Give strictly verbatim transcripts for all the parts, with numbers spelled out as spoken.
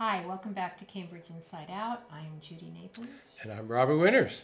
Hi, welcome back to Cambridge Inside Out. I am Judy Naples. And I'm Robert Winters.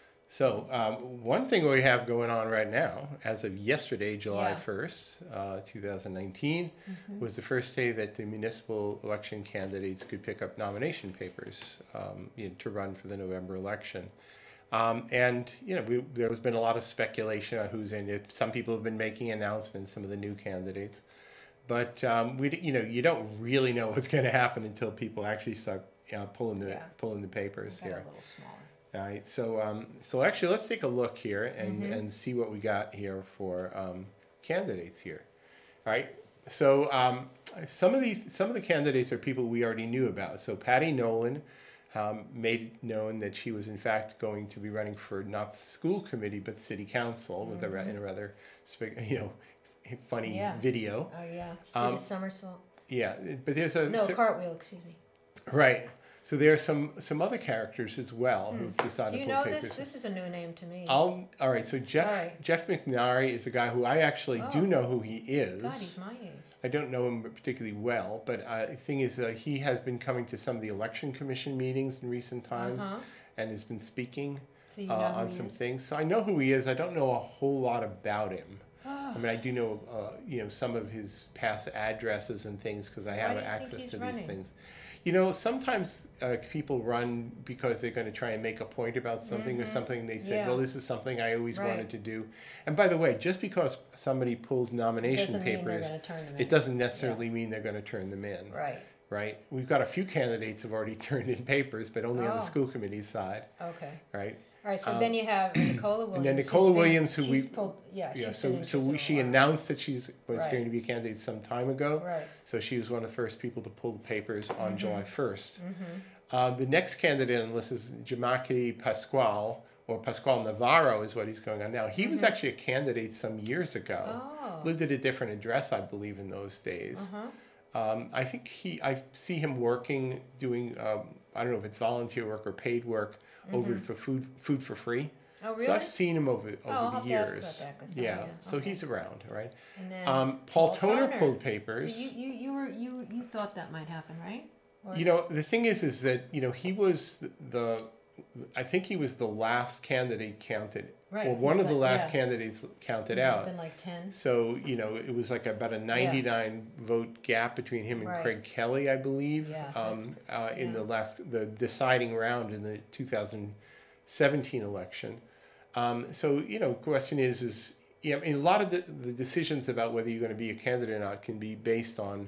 So, um, one thing we have going on right now, as of yesterday, July Yeah. first, uh, twenty nineteen, Mhm. was the first day that the municipal election candidates could pick up nomination papers um, you know, to run for the November election. Um, and, you know, we, there's been a lot of speculation on who's in it. Some people have been making announcements, some of the new candidates. But, um, we, you know, you don't really know what's going to happen until people actually start you know, pulling, the, Yeah. pulling the papers Got a here. little smaller. All right, so um, so actually, let's take a look here and, Mhm. and see what we got here for um, candidates here. All right, so um, some of these some of the candidates are people we already knew about. So Patty Nolan um, made known that she was in fact going to be running for not school committee but city council with a ra- in a rather spe- you know funny Yeah. video. Oh yeah, she did Um, a somersault. Yeah, but there's a No, so- cartwheel. Excuse me. right. So there are some some other characters as well who've Do decided you to know pull this? papers. This is a new name to me. I'll, all right, so Jeff All right. Jeff McNary is a guy who I actually Oh. do know who he is. God, he's my age. I don't know him particularly well, but uh, the thing is, uh, he has been coming to some of the election commission meetings in recent times Uh-huh. and has been speaking So you know uh, who on he some is? things. So I know who he is. I don't know a whole lot about him. Oh. I mean, I do know, uh, you know, some of his past addresses and things because I Why have do you think access he's to running? these things. You know, sometimes uh, people run because they're going to try and make a point about something or Mhm. something. They say, Yeah. well, this is something I always Right. wanted to do. And by the way, just because somebody pulls nomination Doesn't mean they're papers, going to turn them in. it doesn't necessarily mean they're going to turn them in. Right. Right? We've got a few candidates who've already turned in papers, but only on Oh. the school committee side. Okay. Right? All right. So Um, then you have Nicola Williams. and then who's Nicola been- Williams, who she's we- pulled, yeah, Yeah, she's so been so interested we, in she a while. announced that she's was Right. going to be a candidate some time ago. Right. So she was one of the first people to pull the papers on Mhm. July first. Mm-hmm. Uh, the next candidate on the list is Jamaki Pascual, or Pascual Navarro is what he's going on now. He was Mhm. actually a candidate some years ago. Oh. Lived at a different address, I believe, in those days. Uh-huh. Um, I think he, I see him working, doing, um, I don't know if it's volunteer work or paid work over Mhm. for food, food for free. Oh, really? So I've seen him over over Oh, I'll the have to ask years. about that 'cause, yeah, yeah, so okay. he's around, right? And then Um, Paul, Paul Toner, Toner. pulled papers. So you, you, you were you you thought that might happen, right? Or- You know, the thing is, is that you know he was the, the I think he was the last candidate counted, right. or he one was of the like- last yeah. candidates counted There have out. Been like ten. So you know, it was like about a ninety-nine vote gap between him and Right. Craig Kelly, I believe, Yeah, so um, uh, in yeah. the last the deciding round in the two thousand seventeen election. Um, so you know, question is, is yeah, I mean, a lot of the, the decisions about whether you're going to be a candidate or not can be based on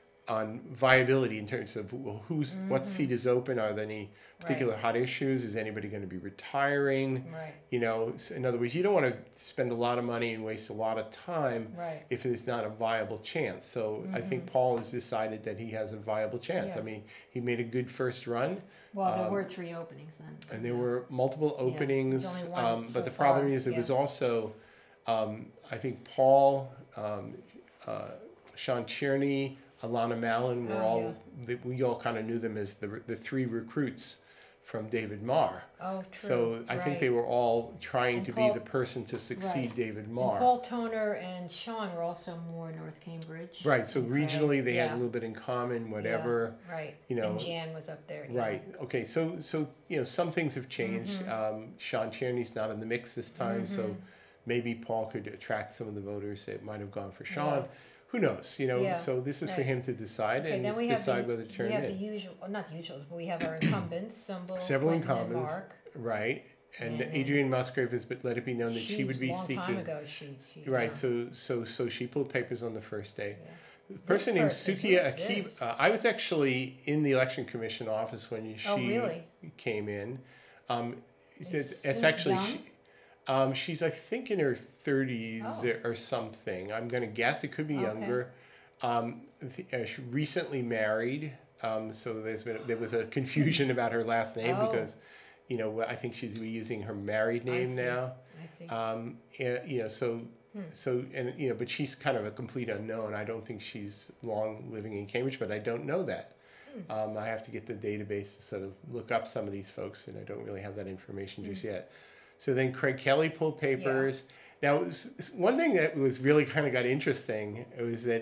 on viability in terms of well, who's what Mhm. seat is open. Are there any particular hot issues? Is anybody going to be retiring? Right. You know, s- in other words, you don't want to spend a lot of money and waste a lot of time Right. if there's not a viable chance. So I think Mhm. Paul has decided that he has a viable chance. Yeah. I mean, he made a good first run, Well, there Um, were three openings then. and there Yeah. were multiple there's openings. only one um, so but the problem far, is, there yeah. was also, um, I think, Paul, um, uh, Sean Tierney, Alana Mallon were Oh, all, they, we all kind of knew them as the, the three recruits from David Marr. Oh, true. So I think they right. were all trying And to Paul- be the person to succeed right. David And Marr. Paul Toner and Sean were also more North Cambridge. Right, so and Craig. regionally they had Yeah. a little bit in common, whatever. Right. you know, And Jan was up there. yeah. Right. Okay. So so you know some things have changed. Mhm. Um, Sean Tierney's not in the mix this time, so Mhm. maybe Paul could attract some of the voters that might have gone for Sean. Yeah. Who knows? You know. Yeah, So this is for right. him to decide Okay, and then we have decide the, whether to turn we have in. the usual, well, not the usuals, but we have our incumbents, Sumbul, Several Clinton, and incumbents. Mark. Right. And And- Adrienne Musgrave has been, let it be known that she, would be long seeking. time ago, she, she. Right. yeah. So so so she pulled papers on the first day. Yeah. A person named person, Sukia who's Akib. this? Uh, I was actually in the election commission office when she Oh, really? came in. Um, it's, Is it's, it's Sue actually young? she, um, she's I think in her thirties Oh. or something. I'm going to guess it could be Okay. younger. Um, th- uh, she recently married, um, so there's been there was a confusion about her last name Oh. because, you know, I think she's using her married I name see. now. I see. Um, yeah, you know, so Hmm. so and you know, but she's kind of a complete unknown. I don't think she's long living in Cambridge, but I don't know that. Hmm. Um, I have to get the database to sort of look up some of these folks, and I don't really have that information just Hmm. yet. So then Craig Kelly pulled papers. Now, it was- one thing that was really kind of got interesting was that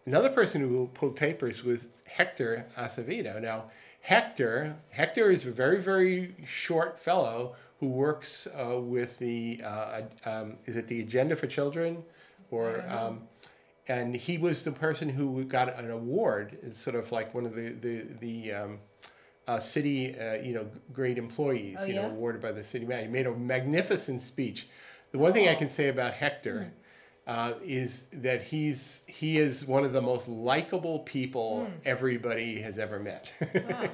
Another person who pulled papers was Hector Acevedo. Now, Hector, Hector is a very, very short fellow who works uh, with the, uh, um, is it the Agenda for Children? Or, um, and he was the person who got an award. It's sort of like one of the, the, the um, uh, city, uh, you know, great employees, Oh, you know, yeah? awarded by the city manager. He made a magnificent speech. The one thing I Oh. can say about Hector uh, is that he's he is one of the most likable people everybody has ever met. Wow.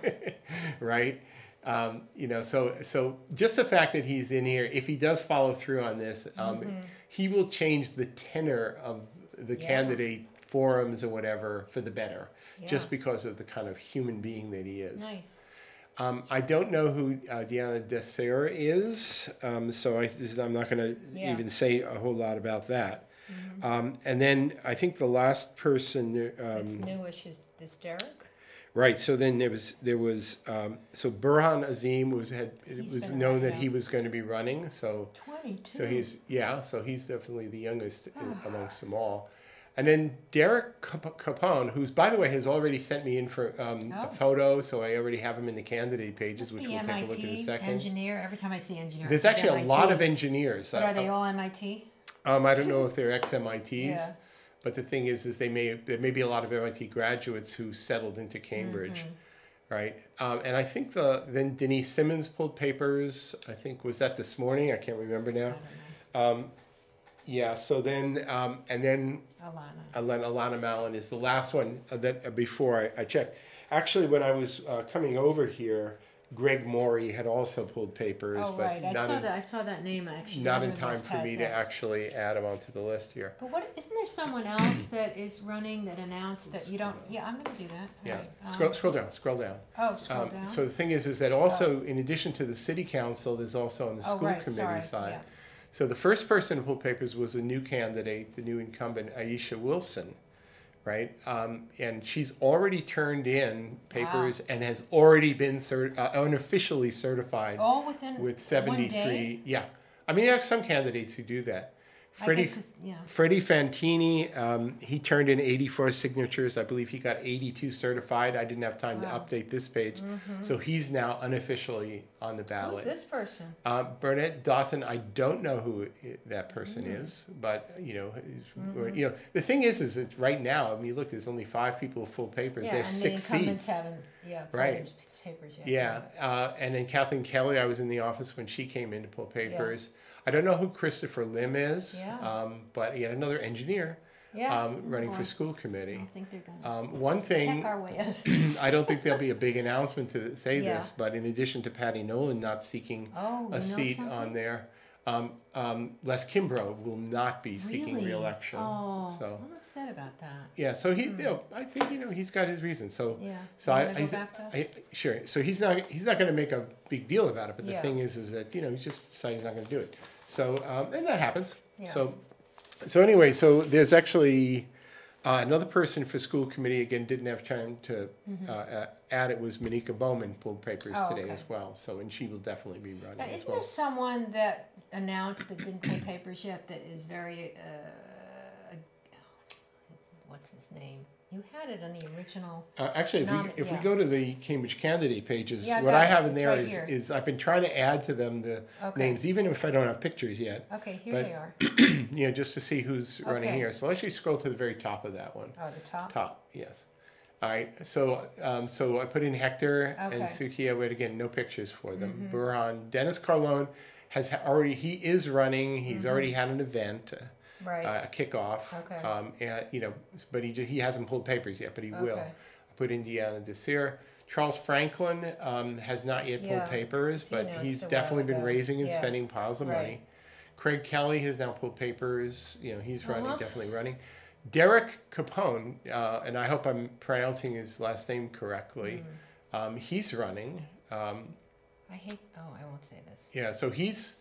Right? Um, you know, so so just the fact that he's in here, if he does follow through on this, um, he will change the tenor of the Yeah. candidate forums or whatever for the better, just Yeah. because of the kind of human being that he is. Nice. Um, I don't know who uh, Diana Desir is, um, so I, this is, I'm not going to Yeah. even say a whole lot about that. Um, and then I think the last person, It's um, newish. Is this Derek? right? So then there was there was um, so Burhan Azim was had it He's was been known around, that yeah. he was going to be running. So Twenty-two. so he's yeah, so he's definitely the youngest i- amongst them all. And then Derek Cap- Capone, who's by the way has already sent me in for um, Oh. a photo, so I already have him in the candidate pages, Must which be we'll take a look at in a M I T second. engineer. Every time I see engineer, I There's think actually a M I T. lot of engineers. But I- are they all M I T? Um, I don't know if they're ex-M I Ts, Yeah. but the thing is, is they may there may be a lot of M I T graduates who settled into Cambridge, Mm-hmm. right? Um, and I think the then Denise Simmons pulled papers. I think was that this morning. I can't remember I now. don't know. Um, yeah. So then um, and then Alana. Alana, Alana Mallon is the last one uh, that uh, before I, I checked. Actually, when I was uh, coming over here, Greg Morey had also pulled papers, Oh but right, I not saw in, that. I saw that name actually. not in Neither of time us for has me to that. actually add him onto the list here. But what isn't there someone else that is running that announced that you don't? Yeah, I'm going to do that. Yeah, Right. Um, scroll, scroll down, scroll down. Oh, scroll Um, down. So the thing is, is that also, in addition to the city council, there's also on the oh, school right. committee Sorry. side. Yeah. So the first person to pull papers was a new candidate, the new incumbent, Aisha Wilson, right? Um, and she's already turned in papers and has already been cert- uh, unofficially certified All within with one day? seventy-three. Yeah, I mean, there are some candidates who do that. I Freddie, guess 'cause- yeah. Freddie Fantini, um, he turned in eighty-four signatures. I believe he got eighty-two certified. I didn't have time Wow. to update this page. So he's now unofficially on the Who's ballot. this person? Uh, Burnett Dawson, I don't know who i that person Mm. is, but you know, he's- Mm-hmm. you know, the thing is, is that right now, I mean, look, there's only five people with full papers. Yeah, there's and six the incumbents seats. haven't. Yeah. pulled Right. their Papers yet. Yeah, uh, and then Kathleen Kelly, I was in the office when she came in to pull papers. I don't know who Christopher Lim is, Yeah. um, but yet another engineer Yeah. um, running for boy. school I committee. don't think they're going to Um, one tech thing, our way out. I don't think there'll be a big announcement to say Yeah. this, but in addition to Patty Nolan not seeking Oh, you know a seat something? on there, um, um, Les Kimbrough will not be seeking Really? re-election. Oh, So I'm upset about that. yeah, so he, you know, I think you know he's got his reasons. So Yeah. so You I, wanna go he's- back to us? I- sure. So he's not he's not going to make a big deal about it. But the Yeah. thing is, is that you know he's just decided he's not going to do it. So um, and that happens. Yeah. So so anyway, so there's actually uh, another person for school committee. Again, didn't have time to uh, uh, add it. Was Monika Bowman pulled papers Mm-hmm. Oh, today okay. as well. So and she will definitely be running Now, as isn't well. there someone that announced that didn't pay papers yet that is very, uh, what's his name? You had it on the original. Uh, actually, if, Nom- we, if yeah. we go to the Cambridge candidate pages, Yeah, I what got I it. have in It's there right is, here. is I've been trying to add to them the Okay. names, even if I don't have pictures yet, Okay, here But- they are. you know, just to see who's running Okay. here. So I'll actually scroll to the very top of that one. Oh, the top? Top, yes. All right, so um, so I put in Hector and Okay. Sukiya, but again, no pictures for them. Mm-hmm. Burhan, Dennis Carlone has ha- already, he is running, he's already had an event. uh, Right. uh, a kickoff. Okay. Um, and, you know, but he ju- he hasn't pulled papers yet, but he will. Okay. I put Indiana Desir. Charles Franklin um, has not yet pulled Yeah. papers, So, but you know, he's it's a while definitely been ago. raising and Yeah. spending piles of Right. money. Craig Kelly has now pulled papers. You know, he's running, Uh-huh. definitely running. Derek Capone, uh, and I hope I'm pronouncing his last name correctly. Mm. Um, he's running. Um, I hate, oh, I won't say this. yeah, so he's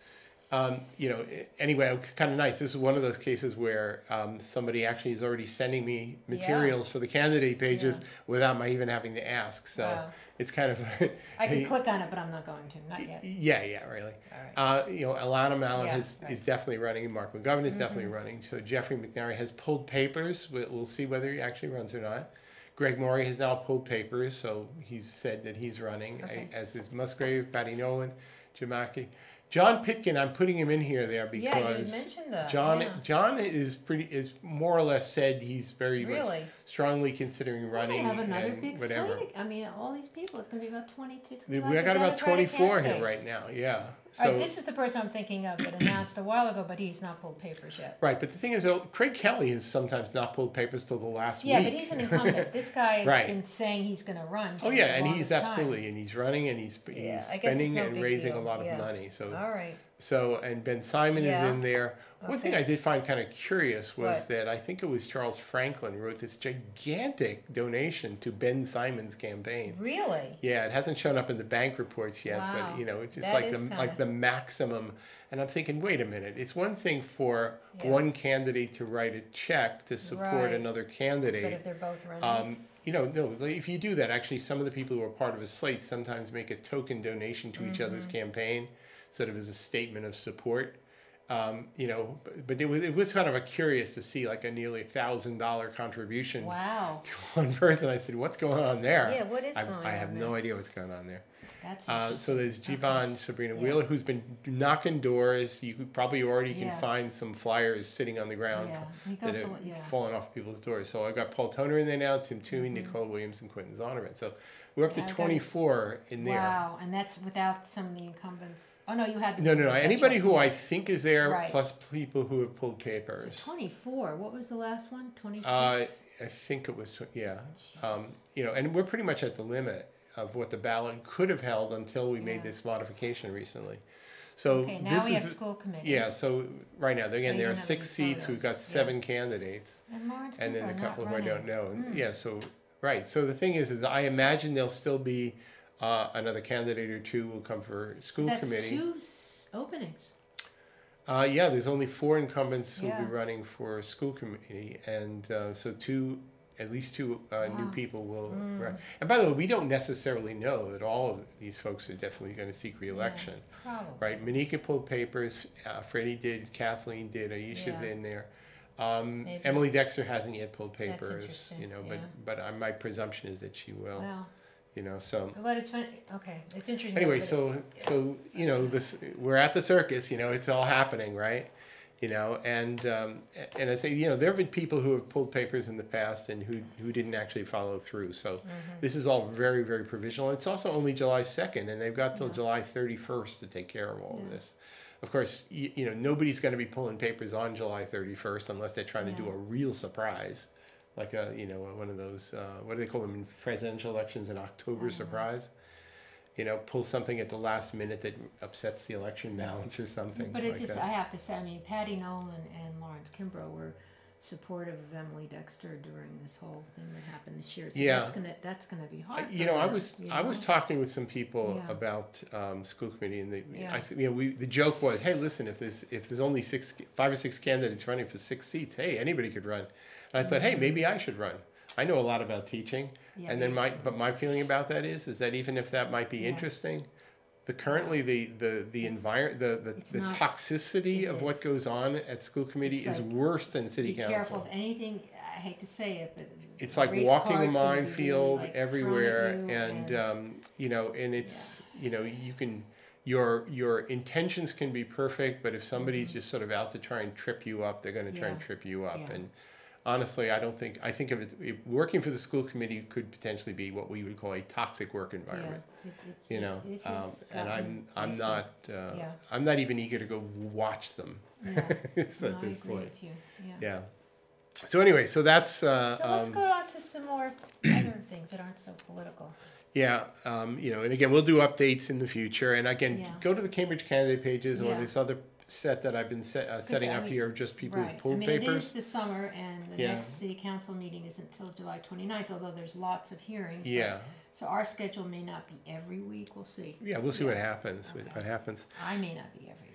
Um, you know, i- anyway, it was kind of nice. This is one of those cases where um, somebody actually is already sending me materials for the candidate pages Yeah. without my even having to ask. So Wow. it's kind of. I could click on it, but I'm not going to, not yet. Yeah, yeah, really. All right. Uh, you know, Alana Mallon Yeah, has, right. is definitely running, and Mark McGovern is definitely running. So Jeffrey McNary has pulled papers. We'll, we'll see whether he actually runs or not. Greg Morey has now pulled papers, so he's said that he's running, Okay. I- as is Musgrave, Patty Nolan, Jim Mackey. John Pitkin, I'm putting him in here there Yeah, you because mentioned that. John yeah. John is pretty is more or less said he's very much Really? strongly considering We're running gonna have another and big whatever. slate. I mean, all these people. It's gonna be about twenty-two. It's We gonna be like got the about Democratic twenty-four here candidates. right now. Yeah. All So right, this is the person I'm thinking of that announced a while ago, but he's not pulled papers yet. right, but the thing is, though, Craig Kelly has sometimes not pulled papers till the last Yeah, week. but he's an incumbent. This guy has Right. been saying he's going to run. For Oh yeah, the and he's longest time. absolutely, and he's running, and he's Yeah, he's I guess it's spending no and big raising deal. a lot of Yeah. money. So All right. so and Ben Simon Yeah. is in there. One thing Okay. I did find kind of curious was What? that I think it was Charles Franklin wrote this gigantic donation to Ben Simon's campaign. Really? Yeah, it hasn't shown up in the bank reports yet, Wow. but you know, it's just That like is the kinda- like the maximum. And I'm thinking, wait a minute, it's one thing for Yeah. one candidate to write a check to support Right. another But candidate. if they're both running, Um, you know, no, like, if you do that, actually, some of the people who are part of a slate sometimes make a token donation to each other's Mm-hmm. campaign, sort of as a statement of support. Um, you know, but, but it was it was kind of a curious to see like a nearly thousand dollar contribution wow. to one person. I said, "What's going on there?" Yeah, what is I, going I on have there? no idea what's going on there. That's Uh, interesting. so there's Okay. Jivan Sabrina Yeah. Wheeler, who's been knocking doors. You could probably already can Yeah. find some flyers sitting on the ground Yeah, he that goes are to, yeah. falling off people's doors. So I've got Paul Toner in there now, Tim Toomey, Mhm. Nicole Williams, and Quentin Zonovan. So we're up to Yeah, I got it. twenty-four in there. Wow, and that's without some of the incumbents. Oh no, you had the No, no, no. that's Anybody right. who I think is there, Right. plus people who have pulled So papers. twenty-four. What was the last one? Twenty-six. Uh, I think it was, tw- yeah. Um, Jeez. you know, and we're pretty much at the limit of what the ballot could have held until we made Yeah. this modification recently. So okay, now this we is have the- school committee. yeah. So right now, again, Oh, you there are don't have six any seats. We've got photos. seven candidates, And Lawrence and then a Kimbrough couple not who I don't running. know. Mm. Yeah. So right. So the thing is, is I imagine there'll still be uh, another candidate or two will come for So school that's committee. two s- openings. Uh, yeah, there's only four incumbents who'll be Yeah. running for school committee, and uh, so two, at least two uh, new Wow. people will Mm. run. And by the way, we don't necessarily know that all of these folks are definitely going to seek reelection, Probably. right? Monica pulled papers, uh, Freddie did, Kathleen did, Aisha's Yeah. in there. Um, Maybe. Emily Dexter hasn't yet pulled That's papers, interesting, you know, yeah. but but uh, my presumption is that she will, Well, you know. So but it's fun. Okay, it's interesting. anyway, but- so so you know this we're at the circus, you know, it's all happening, right? You know, and um, and I say, you know, there have been people who have pulled papers in the past and who who didn't actually follow through. So Mm-hmm. this is all very very provisional. It's also only July second, and they've got till Yeah. July thirty-first to take care of all of Yeah. this. Of course, you, you know, nobody's going to be pulling papers on July thirty-first unless they're trying to do Yeah. a real surprise, like a you know one of those uh, what do they call them in presidential elections, an October Mhm. surprise. You know, pull something at the last minute that upsets the election balance or something. But it like just, that. I have to say, I mean, Patty Nolan and Lawrence Kimbrough were supportive of Emily Dexter during this whole thing that happened this year. So Yeah. that's gonna, that's gonna be I- hard. You for know, I her, was you I was know? talking with some people Yeah. about um, school committee, and they, Yeah. I said, you know, we the joke was, hey, listen, if there's if there's only six, five or six candidates running for six seats, hey, anybody could run. And I thought, hey, Mm-hmm. maybe I should run. I know a lot about teaching, Yeah, and then they- my but my feeling about that is is that even if that might be Yeah. interesting, the currently the the the It's- environment the the, it's the not- toxicity it of what is. goes on at school committee It's is like, worse than city Be council. careful of anything, I hate to say it, but. It's the like race walking a card's gonna be really, minefield like, thrown at everywhere, you and um, you know, and it's you know, you can your your intentions can be perfect, but if somebody's just sort of out to try and trip you up, they're going to try and Mm-hmm. Yeah. trip you up. Yeah. And honestly, I don't think I think of it if working for the school committee could potentially be what we would call a toxic work Yeah, environment. it- it's- You it- know, it um, has and I'm gotten I'm dicey. not uh, Yeah. I'm not even eager to go watch them No, at no, I this agree point. with you, yeah. Yeah. So anyway, so that's uh, So let's um, go on to some more other things that aren't so political. Yeah, um, you know, and again, we'll do updates in the future. And again, Yeah. go to the Cambridge candidate pages or Yeah. this other set that I've been set, uh, setting I up mean- here, of just people Right, who I pulled mean, it is papers. the summer and the Yeah. next city council meeting isn't until July twenty-ninth, although there's lots of hearings. but- Yeah, So our schedule may not be every week, we'll see. yeah, we'll see Yeah. what happens. What, Okay. what happens? I may not be every week.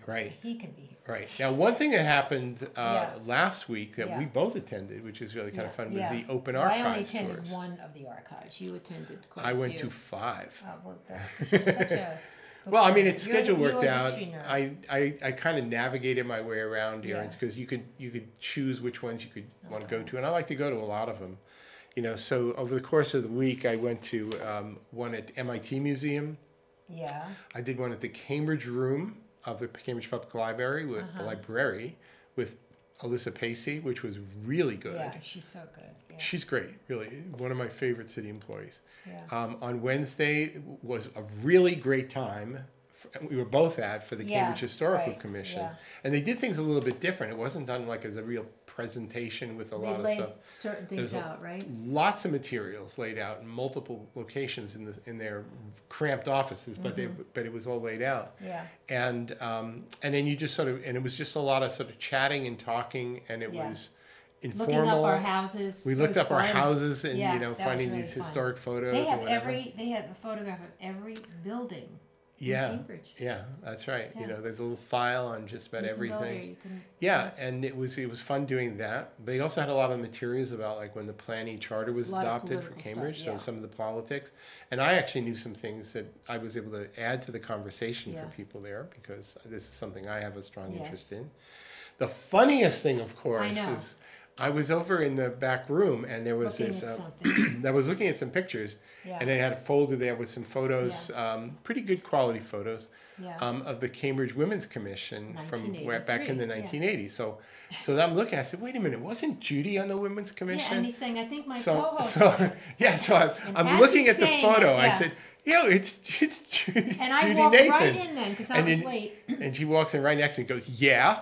Right. He can be here. Right. Now, one thing that happened uh, Yeah. last week that Yeah. we both attended, which was really kind of Yeah, fun, was yeah. the open Well, I only archives attended tours. one of the archives. You attended quite I a went few. to five. Oh, well, that's 'cause you're such a. Well, I mean, it's You're the- schedule you worked are the out. history nerd. I, I, I kind of navigated my way around here Yeah. because you could you could choose which ones you could want to go Okay. to, and I like to go to a lot of them. You know, so over the course of the week, I went to um, one at M I T Museum. Yeah. I did one at the Cambridge Room of the Cambridge Public Library with Uh-huh. the library with Alyssa Pacey, which was really good. Yeah, she's so good. Yeah. She's great, really. One of my favorite city employees. yeah. Um, on Wednesday was a really great time. For, we were both at for the Yeah, Cambridge Historical right, Commission, yeah. and they did things a little bit different. It wasn't done like as a real presentation with a They lot of laid stuff. certain There's things a- out, right? Lots of materials laid out in multiple locations in the in their cramped offices, but Mm-hmm. they but it was all laid out. Yeah. And um, and then you just sort of and it was just a lot of sort of chatting and talking, and it Yeah. was Looking informal. up our houses. We It looked was up our fun. houses and Yeah, you know that was finding really these fun. historic photos. They and have whatever. every. They have a photograph of every building yeah in Cambridge. yeah that's right. Yeah. You know, there's a little file on just about You can go there, everything. you can- Yeah, and it was it was fun doing that. They also had a lot of materials about like when the Planning Charter was A lot of adopted for political stuff, Cambridge, yeah. so some of the politics. And I actually knew some things that I was able to add to the conversation Yeah. for people there because this is something I have a strong Yeah. interest in. The funniest thing, of course, know. is I was over in the back room and there was Looking this. at Uh, something. I was looking at some pictures, Yeah. and they had a folder there with some photos, um, pretty good quality photos, Yeah. um, of the Cambridge Women's Commission from where, back in the nineteen eighty-three, yeah. nineteen eighties. So, so I'm looking. I said, "Wait a minute, wasn't Judy on the Women's Yeah, Commission?" and he's saying, I think my so, co-host. so is there." yeah. So I'm, And I'm as looking he's at the saying photo. it, I yeah. said, "Yo, it's it's, Ju- it's And I Judy walked Nathan." right in then because I And was then- late. And she walks in right next to me and goes, "Yeah."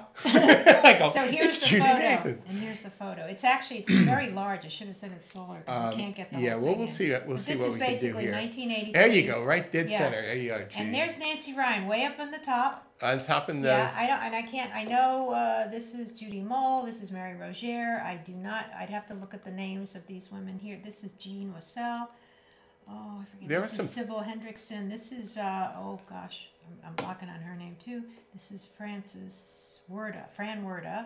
I go, So here's "It's the Judy photo, Nathan." and here's the photo. It's actually it's very large. I should have said it smaller because Um, we can't get the yeah, whole well, thing we'll in. see. We'll But see this what is we can do basically here. nineteen eighty-three. There you go, right dead Yeah. center. There you go, Judy. And there's Nancy Ryan way up on the top. on top in the Yeah, I don't, and I can't. I know uh, this is Judy Mole. This is Mary Roger. I do not. I'd have to look at the names of these women here. This is Jean Wassell. Oh, I forget. There this are is some- Sybil Hendrickson. This is uh, oh gosh, I'm, I'm blocking on her name too. This is Frances Werda, Fran Werda. And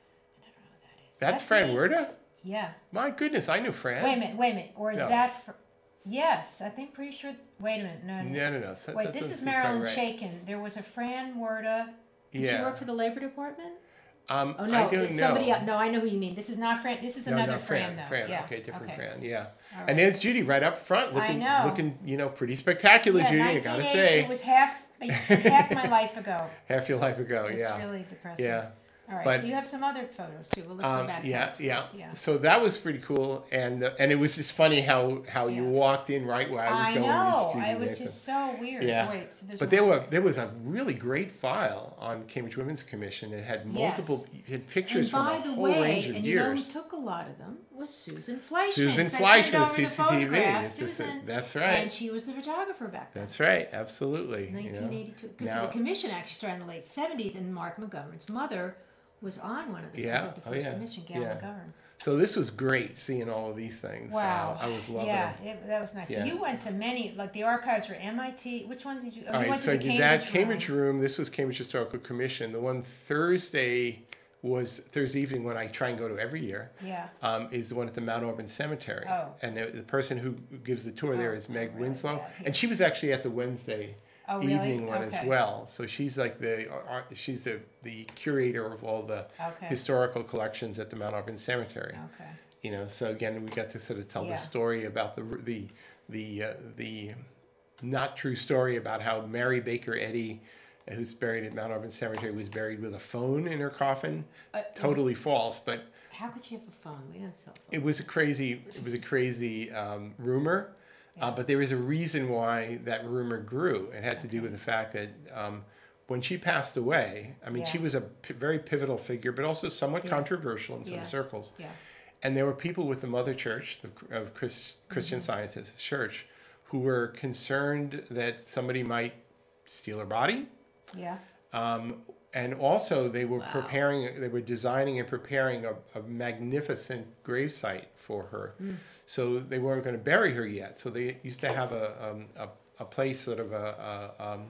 I don't know who that is. That's Fran me. Werda? Yeah. My goodness, I knew Fran. Wait a minute. Wait a minute. Or is No. that? Fr- yes, I think pretty sure. Wait a minute. No. no. No, no, no. So Wait, that this doesn't is seem quite Marilyn right. Chaikin. There was a Fran Werda. Did she Yeah. work for the Labor Department? Um, Oh no, I don't it's know. somebody else. No, I know who you mean. This is not Fran. This is No, another not Fran, Fran. though. Fran. Yeah. Okay, different okay. Fran. Yeah. All And right. there's Judy right up front, I looking, know. looking, you know, pretty spectacular. Yeah, Judy, I gotta nineteen eighty. say, It was half half my life ago. half your life ago. It's yeah. really depressing. Yeah. All right. But- so you have some other photos too. Well, let's go Um, back yeah, to this yeah, first. Yeah. So that was pretty cool, and uh, and it was just funny how how you Yeah. walked in right where I was I going. know. It's Judy I was Nathan. just so weird. Yeah. Wait. So there's But one there more. were there was a really great file on Cambridge Women's Commission. It had multiple Yes. it had pictures And from by a the whole way, range of and you know who years. took a lot of them was Susan Fleischman. Susan 'cause I turned Fleischman, over the C C T V. photograph, It's just a- Susan, that's right. And she was the photographer back then. That's right, absolutely. you know. nineteen eighty-two. Because Now- the commission actually started in the late seventies, and Mark McGovern's mother was on one of the, Yeah, the oh, first yeah, commission, Gail yeah. McGovern. So this was great seeing all of these things. Wow. Uh, I was loving yeah, it. it, that was nice. Yeah. So you went to many, like the archives were M I T. Which ones did you? Oh, All you right, went so I to the did Cambridge that Cambridge room. room. This was Cambridge Historical Commission. The one Thursday was Thursday evening, when I try and go to every year. Yeah. Um, is the one at the Mount Auburn Cemetery. Oh. And the, the person who gives the tour there Oh, is Meg really Winslow, bad here. and she was actually at the Wednesday Oh, really? evening one as Okay. well. So she's like the uh, she's the the curator of all the Okay. historical collections at the Mount Auburn Cemetery. Okay. You know, so again, we got to sort of tell Yeah. the story about the the the uh, the not true story about how Mary Baker Eddy, who's buried at Mount Auburn Cemetery, was buried with a phone in her coffin. Uh, was- Totally false, but How could you have a phone? We didn't have cell phones. it was a crazy it was a crazy um, rumor. Uh, but there is a reason why that rumor grew. It had to do with the fact that um, when she passed away, I mean, she Yeah. was a p- very pivotal figure, but also somewhat Yeah. controversial in some Yeah. circles. Yeah. And there were people with the Mother Church, the of Chris, Christian Mm-hmm. Scientist Church, who were concerned that somebody might steal her body. Yeah. Um, and also, they were Wow. preparing, they were designing and preparing a, a magnificent gravesite for her. Mm. So they weren't going to bury her yet. So they used to have a um, a, a place, sort of a, a um,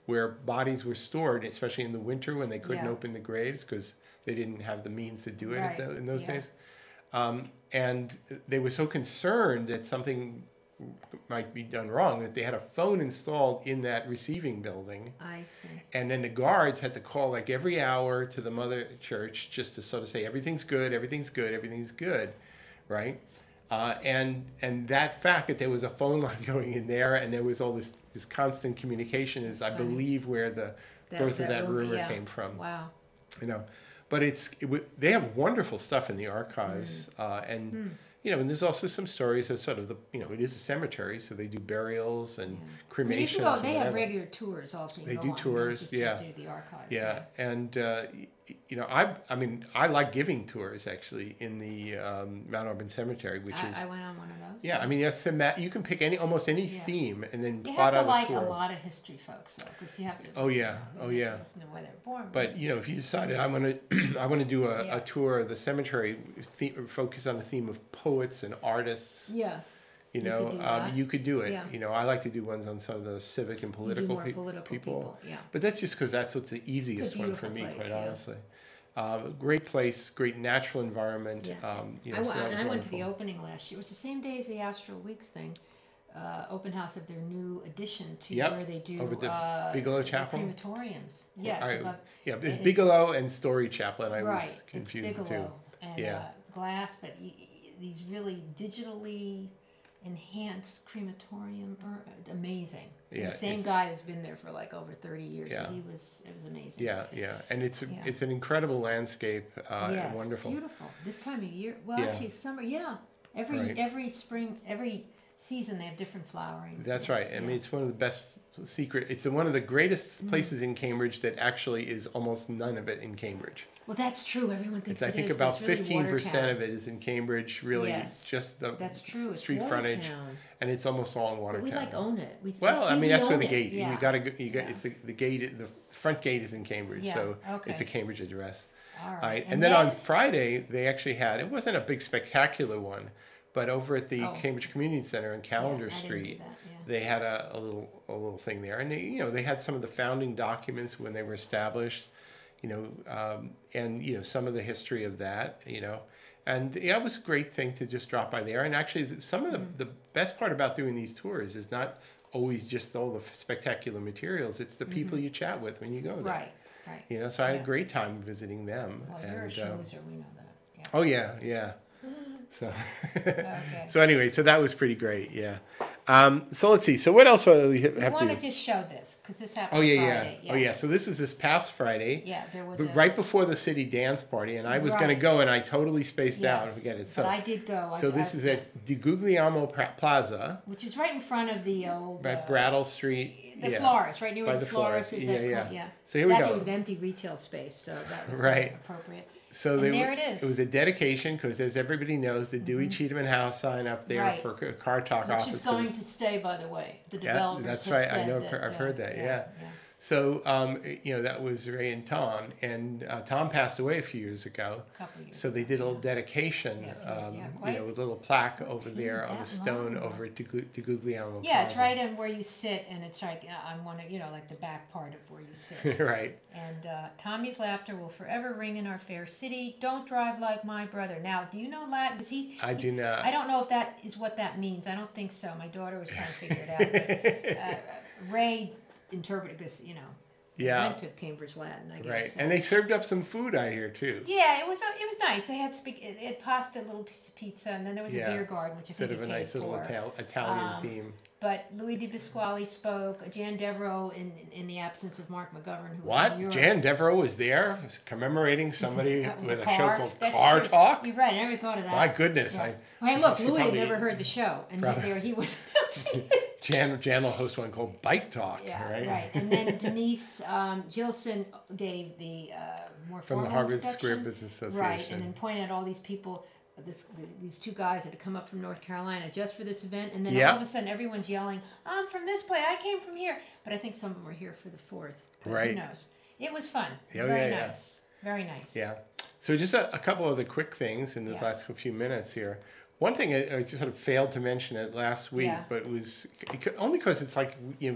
where bodies were stored, especially in the winter when they couldn't Yeah. open the graves because they didn't have the means to do it at Right. the, in those Yeah. days. Um, and they were so concerned that something might be done wrong that they had a phone installed in that receiving building. I see. And then the guards had to call like every hour to the mother church just to sort of say, everything's good, everything's good, everything's good, right? Uh, and and that fact that there was a phone line going in there and there was all this, this constant communication is, I That's funny. believe, where the That- birth of that that rumor- rumor yeah. came from. Wow. You know, but it's it, w- they have wonderful stuff in the archives, uh, and Hmm. you know, and there's also some stories of sort of the you know it is a cemetery, so they do burials and I mean, cremations. you can go, and they have whatever. regular tours also. You They can do go on, you know, tours, just to yeah. do the archives. Yeah, and uh, y- you know, I I mean, I like giving tours actually in the um, Mount Auburn Cemetery, which is I, I went on one of those. yeah. I mean, you, have thema- you can pick any almost any Yeah. theme and then You plot have to out like a a tour. lot of history folks, though, because you have to. Oh, yeah. you know, Oh, you have yeah. to listen to where they're born. But you know, if you decided I'm gonna I want to do a, Yeah. a tour of the cemetery, the, focus on the theme of poets and artists. yes, You You know, could do um, that. you could do it. Yeah. You know, I like to do ones on some of the civic and you do political, more pe- political people. people. Yeah. But that's just because that's what's the easiest one for beautiful me, place, quite yeah. honestly. Uh, great place, great natural environment. Yeah. Um, you know, I, so went, that and was I went to the wonderful. opening last year. It was the same day as the Astral Weeks thing. Uh, open house of their new addition to Yep, where they do over at the uh, Bigelow the Chapel? crematoriums. Yeah, I- it's above, Yeah, and it's it's- Bigelow and Story Chapel, and I right. was confused it's the two. Bigelow and Yeah. uh, glass, but y- y- these really digitally enhanced crematorium, er, amazing. And Yeah, the same it's- guy that's been there for like over thirty years. Yeah. He was it was amazing. Yeah, yeah, and it's Yeah. it's an incredible landscape uh, yes, and wonderful. beautiful. This time of year, well, Yeah. actually, summer. Yeah, every Right. every spring, every season they have different flowering. That's Yes, right. I yeah. mean, it's one of the best secret. It's one of the greatest Mm. places in Cambridge that actually is almost none of it in Cambridge. Well, that's true. Everyone thinks It's I it think is, but about it's really fifteen percent Watertown. of it is in Cambridge. Really, Yes, just the That's true. It's street frontage, Watertown. and it's almost all in But Watertown. we like own it. We Well, I we mean that's where own the it, gate. Yeah. You got to go. You got Yeah. it's the, the gate. The front gate is in Cambridge, Yeah, so okay. it's a Cambridge address. All All right, right. and, then, on Friday they actually had. It wasn't a big spectacular one, but over at the Oh. Cambridge Community Center on Calendar yeah, I didn't do Street, that, yeah. they had a, a little a little thing there, and they, you know they had some of the founding documents when they were established, you know, um, and you know some of the history of that, you know, and yeah, it was a great thing to just drop by there. And actually, th- some of the Mm-hmm. the best part about doing these tours is not always just all the spectacular materials; it's the people you chat with when you go there. Mm-hmm. Right. Right. You know, so I had Yeah. a great time visiting them. Well, you're a and, uh, schmoozer. We know that. Yeah. oh yeah, yeah. So, Okay. so anyway, so that was pretty great. Yeah. Um, so let's see. So what else do we have We to? want to just show this because this happened Oh yeah, Friday. yeah. Oh yeah. So this is this past Friday. Yeah, there was But a, right before the city dance party, and I was going to Right. go, and I totally spaced out. yes, Forget it. So, but I did go. I- so this I- is at Di Guglielmo Pra- Plaza, which is right in front of the old by uh, Brattle Street. the yeah. florist, right near By where the, the florist florist. is. Yeah, that yeah. cor- yeah. So here we Actually, go. it was an empty retail space, so that was Right. kind of appropriate. So And they there were- it is. It was a dedication because, as everybody knows, the Dewey Cheatham House sign up there Right. for c- car talk Which offices. is going to stay, by the way. The Yeah, developers that's have right. I said know. I've that, heard- I've uh, heard that, yeah. So, um, you know, that was Ray and Tom, and uh, Tom passed away a few years ago. Couple years So they did a little dedication, Yeah, yeah, um, yeah, you quite- know, with a little plaque over Gee, there on that the stone long. over at Di Gu- Di Guglielmo Yeah, it's Plaza. right in where you sit, and it's like uh, I'm one of you know like the back part of where you sit. Right. And uh, Tommy's laughter will forever ring in our fair city. Don't drive like my brother. Now, do you know Latin? Because he, I do not. I don't know if that is what that means. I don't think so. My daughter was trying to figure it out. But, uh, Ray interpreted because you know he Yeah. went to Cambridge Latin, I guess. Right. so- And they served up some food, I hear, too. Yeah, it was uh, it was nice. They had spe- it, it pasta, a little piece of pizza, and then there was Yeah. a beer garden, which I Instead think of a you paid nice little for. Ital- Italian Um, theme. But Louis Di Pasquale spoke. Jan Devereaux, in in the absence of Mark McGovern, who was in What? Europe. Jan Devereaux was there commemorating somebody Uh, with a car. show called That's Car true. Talk? You're right. I never thought of that. My goodness. Yeah. I, Hey, look, should Louis had probably- never heard the show, and Probably- there he was announcing it. Jan, Jan will host one called Bike Talk. Yeah, right? right. And then Denise um, Gilson gave the uh, more From the formal Harvard Square introduction. Business Right, Association. and then pointed out all these people, this, the, these two guys that had come up from North Carolina just for this event, and then Yep. all of a sudden everyone's yelling, "I'm from this place. I came from here." But I think some of them were here for the fourth. But Right. Who knows? It was fun. It was Oh, very yeah, yeah. nice. Very nice. Yeah. So just a, a couple of the quick things in this Yeah. last few minutes here. One thing I, I just sort of failed to mention it last week, Yeah. but it was it could, only because it's like you know the,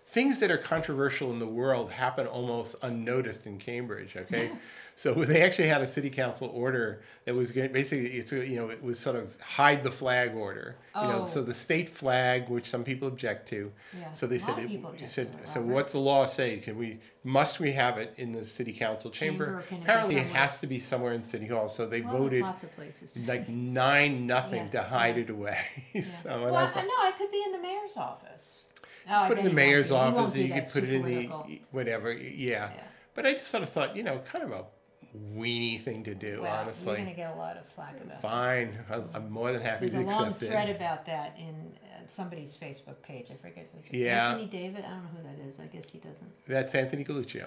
things that are controversial in the world happen almost unnoticed in Cambridge. Okay, so they actually had a city council order that was going basically it's a, you know it was sort of hide the flag order. You know, Oh. so the state flag, which some people object to. Yeah. So they A said, lot of it- people it object said to it, so Robert. what's the law say? Can we must we have it in the city council chamber? Chamber, or can it be Apparently, it somewhere? has to be somewhere in city hall. So they Well, there's voted lots of places. to like be. nine nothing Yeah, to hide yeah. it away. Yeah. so and Well, I I, thought, no, I could be in the mayor's office. Oh, I put it bet in the he won't mayor's do- he won't office, do you that. could It's put too it in the political. whatever. Yeah. Yeah. But I just sort of thought, you know, kind of a weenie thing to do. Well, honestly, we're going to get a lot of flack about that. fine. I'm, I'm more than happy There's to a long accept thread it. about that in uh, somebody's Facebook page. I forget who's it. Yeah. Anthony David? I don't know who that is. I guess he doesn't. That's Anthony Galuccio.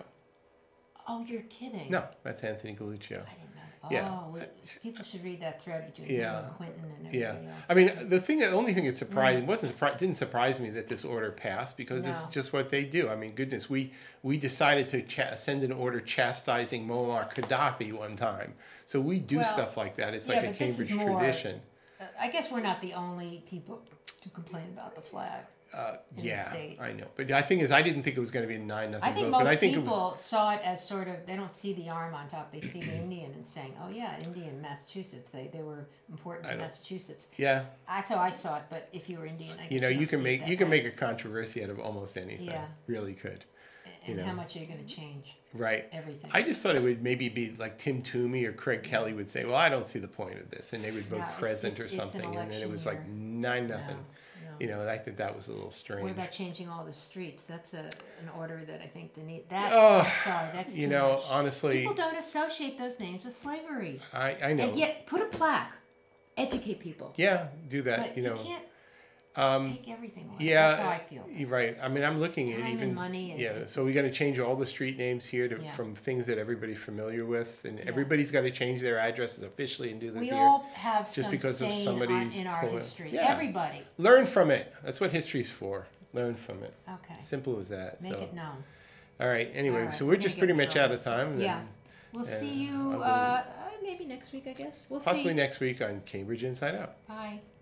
Oh, you're kidding. No, that's Anthony Galuccio. I didn't know. Yeah. Oh, we, people should read that thread between him Yeah. and Quentin and Yeah, everybody else. I mean, the thing, the only thing that surprised wasn't surpri- didn't surprise me that this order passed because this is No. just what they do. I mean, goodness, we we decided to cha- send an order chastising Muammar Gaddafi one time, so we do Well, stuff like that. It's yeah, like a but this is Cambridge more- tradition. Uh, I guess we're not the only people to complain about the flag. Uh, in the yeah, state. I know, but I think is I didn't think it was going to be a nine nothing I think vote, most but I think people it was. saw it as sort of, they don't see the arm on top, they see the Indian and saying, oh yeah, Indian, Massachusetts, they, they were important I to know. Massachusetts. Yeah, That's how I saw it, but if you were Indian, I guess you know, you don't can see it make that you can way. make a controversy out of almost anything. Yeah. Really could. And you how know. much are you going to change? Right. Everything. I just thought it would maybe be like Tim Toomey or Craig Kelly would say, "Well, I don't see the point of this," and they would vote No, it's- present it's- or it's an something, and then it election was like year. nine nothing. No, no. You know, and I think that was a little strange. What about changing all the streets? That's a, an order that I think Denise, that, Oh, I'm sorry, that's you too know, much. honestly, People don't associate those names with slavery. I I know. And yet, put a plaque. Educate people. Yeah, do that. But you you, know, can't um, take everything away. yeah, That's how I feel. you're right. I mean, I'm looking at Time and even money and yeah. it's So we just- got to change all the street names here to, Yeah. from things that everybody's familiar with, and Yeah. everybody's got to change their addresses officially and do this We here. all have just some because of stain on, somebody's in our pulling- history. Yeah. Everybody. Learn from it. That's what history's for. Learn from it. Okay. Simple as that. Make so. it known. All right. Anyway, All right, so we're we're gonna just get pretty in much trouble. out of time. and Yeah. We'll see and you I'll go- uh, uh, maybe next week, I guess. We'll Possibly see. next week on Cambridge Inside Out. Bye.